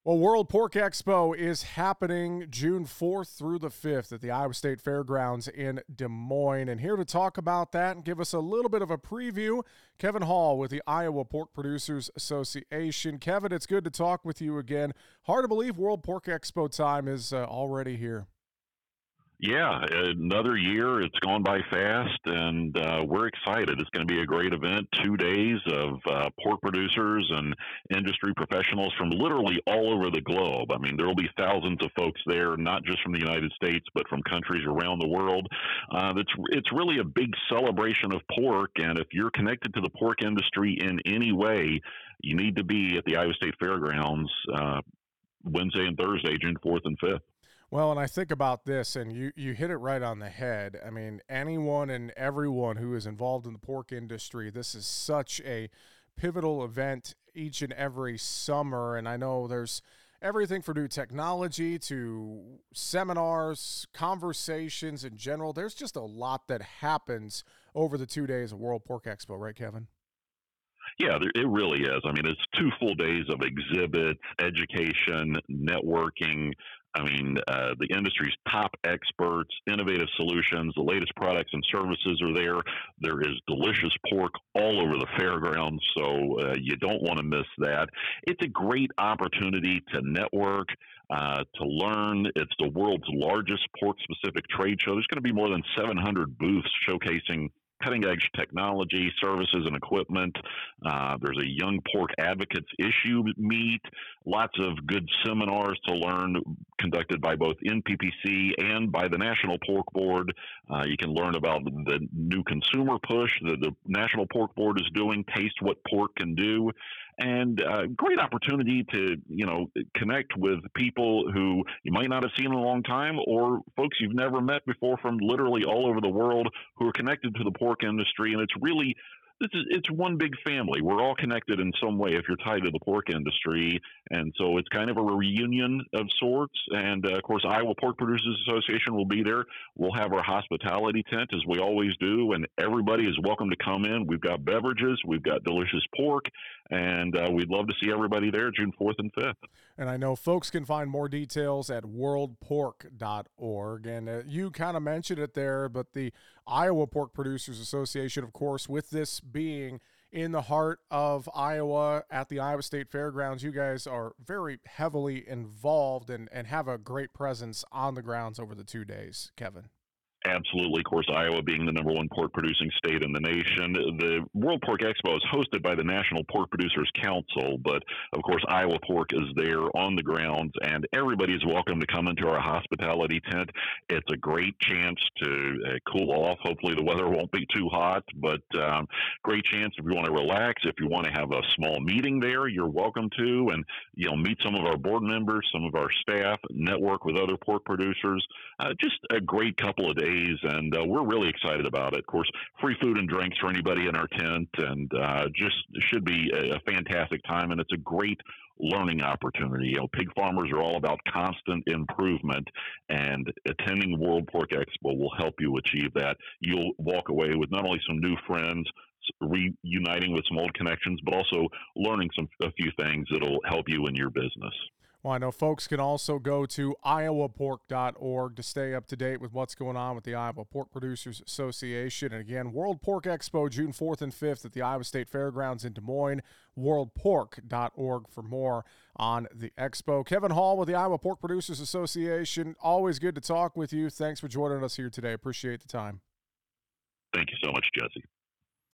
Well, World Pork Expo is happening June 4th through the 5th at the Iowa State Fairgrounds in Des Moines. And here to talk about that and give us a little bit of a preview, Kevin Hall with the Iowa Pork Producers Association. Kevin, it's good to talk with you again. Hard to believe World Pork Expo time is already here. Yeah, another year. It's gone by fast, and we're excited. It's going to be a great event. 2 days of pork producers and industry professionals from literally all over the globe. I mean, there will be thousands of folks there, not just from the United States, but from countries around the world. It's really a big celebration of pork, and if you're connected to the pork industry in any way, you need to be at the Iowa State Fairgrounds Wednesday and Thursday, June 4th and 5th. Well, and I think about this, and you hit it right on the head. I mean, anyone and everyone who is involved in the pork industry, this is such a pivotal event each and every summer. And I know there's everything from new technology to seminars, conversations in general. There's just a lot that happens over the 2 days of World Pork Expo, right, Kevin? Yeah, it really is. I mean, it's 2 full days of exhibits, education, networking. I mean, the industry's top experts, innovative solutions, the latest products and services are there. There is delicious pork all over the fairgrounds, so you don't want to miss that. It's a great opportunity to network, to learn. It's the world's largest pork-specific trade show. There's going to be more than 700 booths showcasing cutting-edge technology, services, and equipment. There's a Young Pork Advocates issue meet, lots of good seminars to learn conducted by both NPPC and by the National Pork Board. You can learn about the new consumer push that the National Pork Board is doing, taste what pork can do, and great opportunity to, connect with people who you might not have seen in a long time or folks you've never met before from literally all over the world who are connected to the pork industry. And it's one big family. We're all connected in some way if you're tied to the pork industry. And so it's kind of a reunion of sorts. And of course, Iowa Pork Producers Association will be there. We'll have our hospitality tent as we always do. And everybody is welcome to come in. We've got beverages. We've got delicious pork. And we'd love to see everybody there June 4th and 5th. And I know folks can find more details at worldpork.org. And you kind of mentioned it there, but the Iowa Pork Producers Association, of course, with this being in the heart of Iowa at the Iowa State Fairgrounds, you guys are very heavily involved and have a great presence on the grounds over the 2 days, Kevin. Absolutely. Of course, Iowa being the number one pork producing state in the nation. The World Pork Expo is hosted by the National Pork Producers Council, but of course, Iowa Pork is there on the grounds, and everybody is welcome to come into our hospitality tent. It's a great chance to cool off. Hopefully, the weather won't be too hot, but great chance if you want to relax. If you want to have a small meeting there, you're welcome to, and meet some of our board members, some of our staff, network with other pork producers. Just a great couple of days. And we're really excited about it. Of course, free food and drinks for anybody in our tent, and just should be a fantastic time. And it's a great learning opportunity. Pig farmers are all about constant improvement, and attending World Pork Expo will help you achieve that. You'll walk away with not only some new friends, reuniting with some old connections, but also learning a few things that'll help you in your business. Well, I know folks can also go to iowapork.org to stay up to date with what's going on with the Iowa Pork Producers Association. And again, World Pork Expo, June 4th and 5th at the Iowa State Fairgrounds in Des Moines, worldpork.org for more on the expo. Kevin Hall with the Iowa Pork Producers Association. Always good to talk with you. Thanks for joining us here today. Appreciate the time. Thank you so much, Jesse.